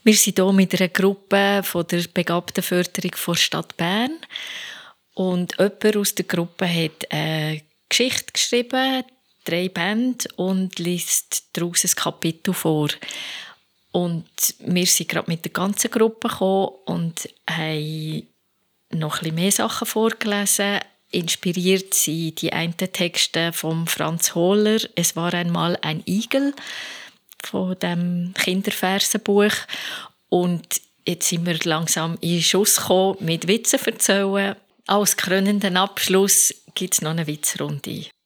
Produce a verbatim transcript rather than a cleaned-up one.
Wir sind hier mit einer Gruppe von der Begabtenförderung der Stadt Bern. Und jemand aus der Gruppe hat eine Geschichte geschrieben, drei Bände, und liest daraus ein Kapitel vor. Und wir sind gerade mit der ganzen Gruppe gekommen und haben noch ein bisschen mehr Sachen vorgelesen. Inspiriert sind die einen Texte von Franz Hohler, «Es war einmal ein Igel», von dem Kinderversenbuch. Und jetzt sind wir langsam in den Schuss gekommen, mit Witzen erzählen. Als krönenden Abschluss gibt es noch eine Witzrunde.